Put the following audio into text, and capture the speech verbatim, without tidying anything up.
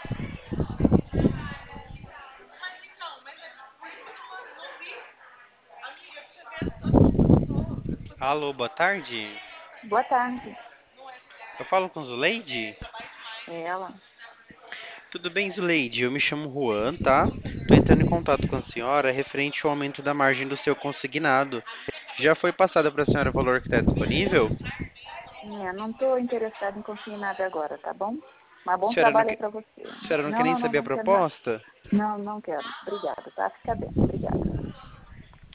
Alô, boa tarde. Boa tarde. Eu falo com Zuleide? É ela? Tudo bem, Zuleide? Eu me chamo Juan, tá? Tô entrando em contato com a senhora referente ao aumento da margem do seu consignado. Já foi passado para a senhora o valor que está disponível? É, não estou interessada em conseguir nada agora, tá bom? Mas A bom senhora não trabalho aí quer, para você. a senhora não quer Não, nem não, não, saber a não quero nada. proposta? Não, não quero. Obrigada, tá? Fica bem. Obrigada.